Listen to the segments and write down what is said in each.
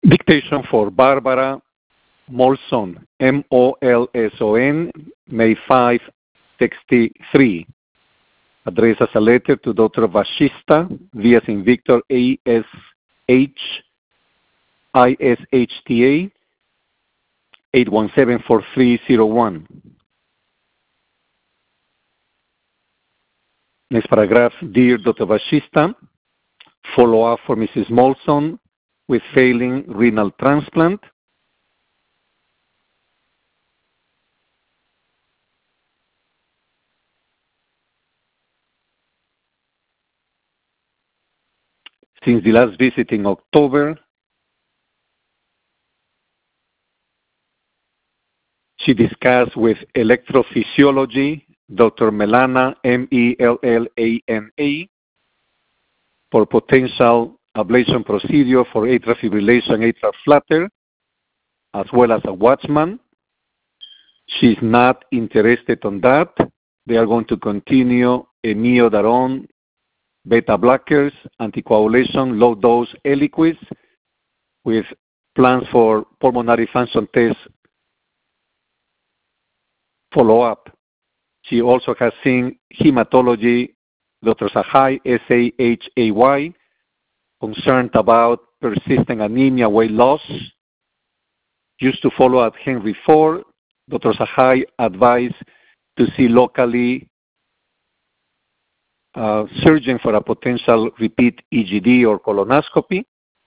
Dictation for Barbara Molson, Molson, May 5, 63. Addressed as a letter to Dr. Vashista, V as in Victor, ASHISHTA, 817-4301. Next paragraph. Dear Dr. Vashista, follow-up for Mrs. Molson with failing renal transplant. Since the last visit in October, she discussed with electrophysiology, Dr. Melana, Mellana, for potential ablation procedure for atrial fibrillation, atrial flutter, as well as a Watchman. She's not interested on that. They are going to continue amiodarone, beta blockers, anticoagulation, low-dose Eliquis, with plans for pulmonary function test follow-up. She also has seen hematology, Dr. Sahay, Sahay, concerned about persistent anemia, weight loss. Used to follow at Henry Ford. Dr. Sahay advised to see locally surgeon for a potential repeat EGD or colonoscopy.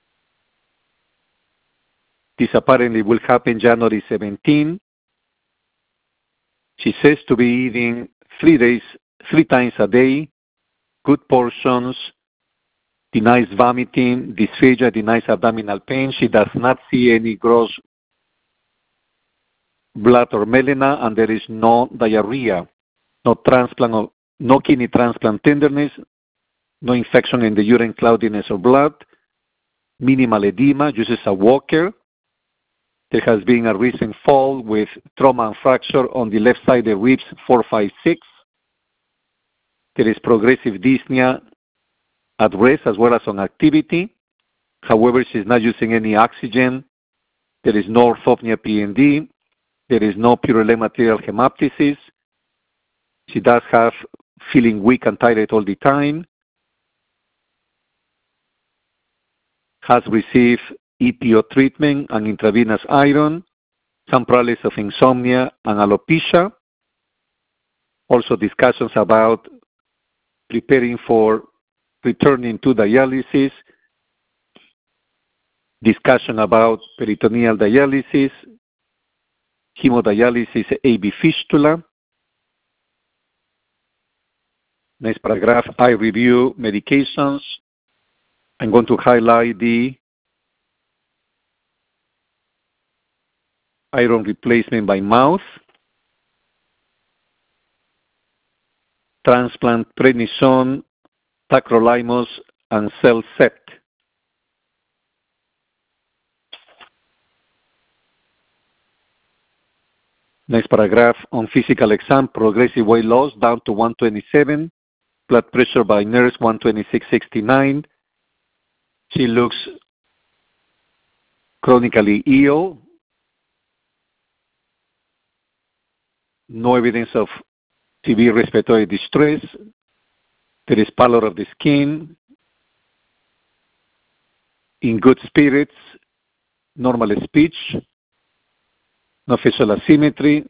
This apparently will happen January 17. She says to be eating 3 times a day, good portions, denies vomiting, dysphagia, denies abdominal pain. She does not see any gross blood or melena, and there is no diarrhea, no transplant, no kidney transplant tenderness, no infection in the urine, cloudiness or blood, minimal edema, uses a walker. There has been a recent fall with trauma and fracture on the left side of the ribs 4, 5, 6. There is progressive dyspnea at rest as well as on activity. However, she's not using any oxygen. There is no orthopnea PND. There is no purulent material hemoptysis. She does have feeling weak and tired all the time. Has received EPO treatment and intravenous iron, some problems of insomnia and alopecia. Also discussions about preparing for returning to dialysis, discussion about peritoneal dialysis, hemodialysis, AV fistula. Next paragraph, I review medications. I'm going to highlight the iron replacement by mouth, transplant prednisone, tacrolimus, and CellCept. Next paragraph, on physical exam, progressive weight loss down to 127, blood pressure by nurse 126/69. She looks chronically ill. No evidence of severe respiratory distress. There is pallor of the skin. In good spirits. Normal speech. No facial asymmetry.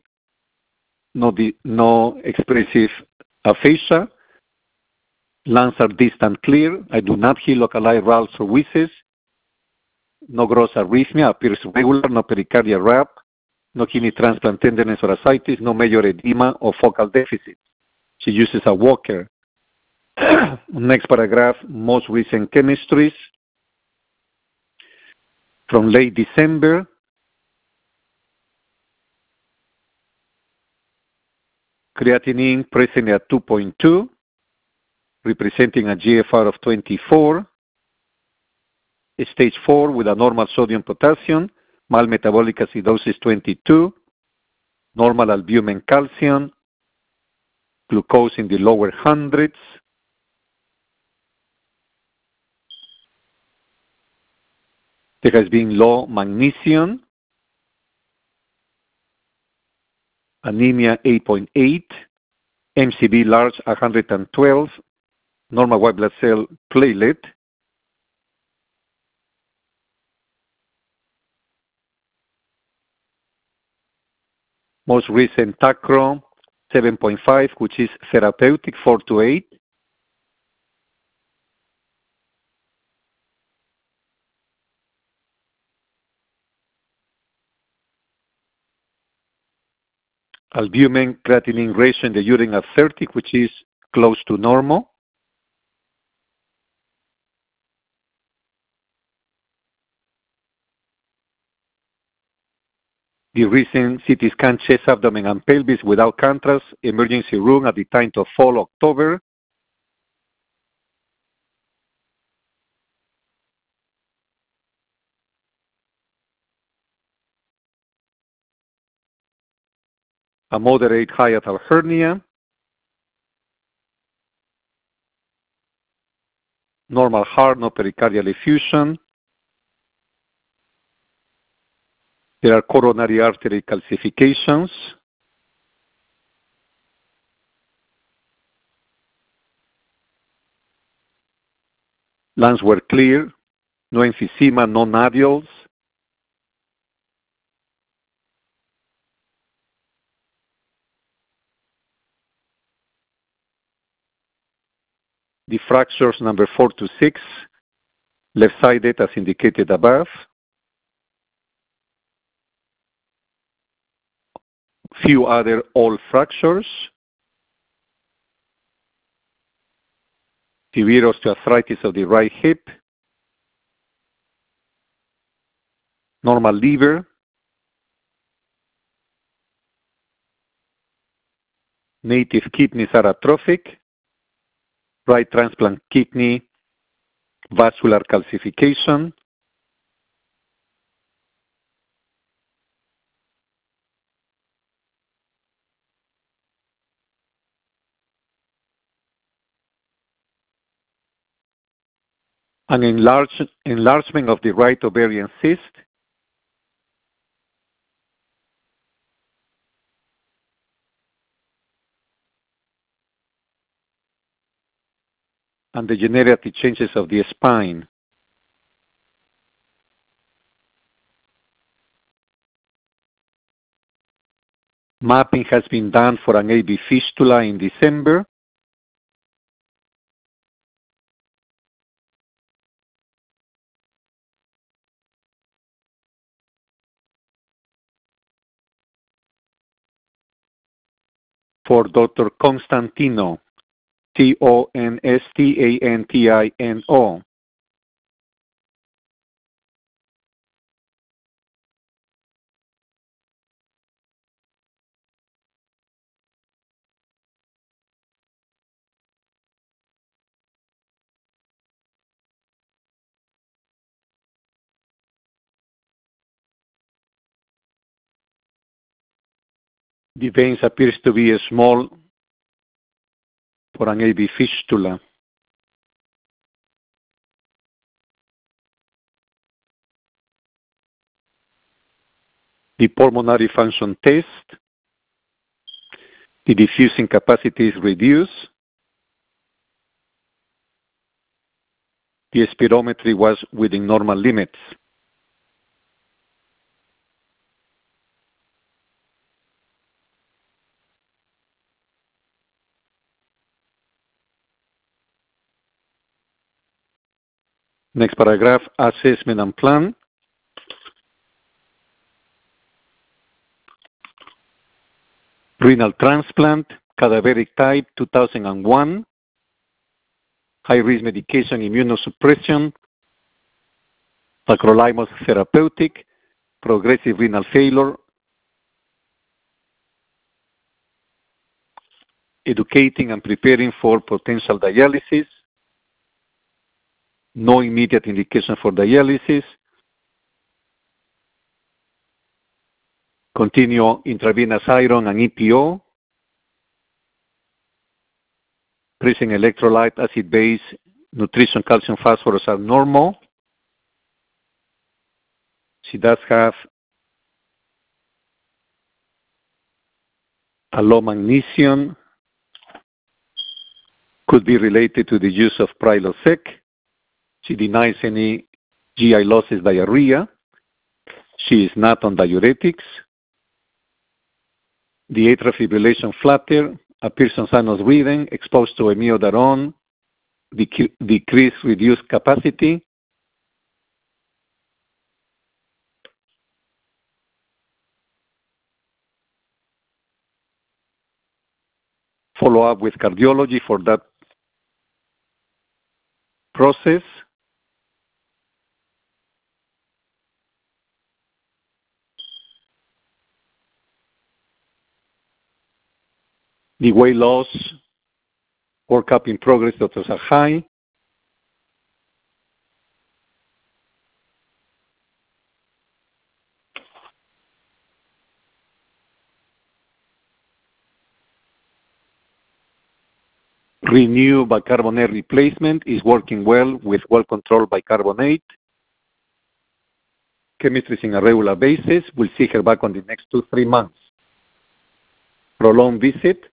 No expressive aphasia. Lungs are distant clear. I do not hear localized ralphs or wheezes. No gross arrhythmia. Appears regular. No pericardial rap. No kidney transplant tenderness or ascites, no major edema or focal deficit. She uses a walker. Next paragraph, most recent chemistries. From late December, creatinine present at 2.2, representing a GFR of 24, stage 4 with a normal sodium potassium, mild metabolic acidosis 22, normal albumin calcium, glucose in the lower hundreds. There has been low magnesium, anemia 8.8, MCV large 112, normal white blood cell platelet, most recent TACRO 7.5, which is therapeutic 4 to 8. Albumin creatinine ratio in the urine at 30, which is close to normal. The recent CT scan chest, abdomen, and pelvis without contrast, emergency room at the time of fall October. A moderate hiatal hernia. Normal heart, no pericardial effusion. There are coronary artery calcifications. Lungs were clear, no emphysema, no nodules. The fractures number 4 to 6, left-sided as indicated above. Few other all fractures. Severe osteoarthritis of the right hip. Normal liver. Native kidneys are atrophic. Right transplant kidney, vascular calcification. An enlargement of the right ovarian cyst. And degenerative changes of the spine. Mapping has been done for an AV fistula in December. For Dr. Constantino, Constantino. The veins appears to be small for an AV fistula. The pulmonary function test. The diffusing capacity is reduced. The spirometry was within normal limits. Next paragraph, assessment and plan. Renal transplant, cadaveric type 2001, high-risk medication immunosuppression, tacrolimus therapeutic, progressive renal failure, educating and preparing for potential dialysis, no immediate indication for dialysis, continue intravenous iron and EPO, present electrolyte, acid-base, nutrition, calcium, phosphorus are normal. She does have a low magnesium, could be related to the use of Prilosec. She denies any GI losses, diarrhea. She is not on diuretics. The atrial fibrillation flutter appears on sinus breathing, exposed to amiodarone, decreased reduced capacity. Follow up with cardiology for that process. The weight loss, workup in progress, doctors are high. Renew bicarbonate replacement is working well with well-controlled bicarbonate. Chemistry is on a regular basis. We'll see her back on the next 2-3 months. Prolonged visit.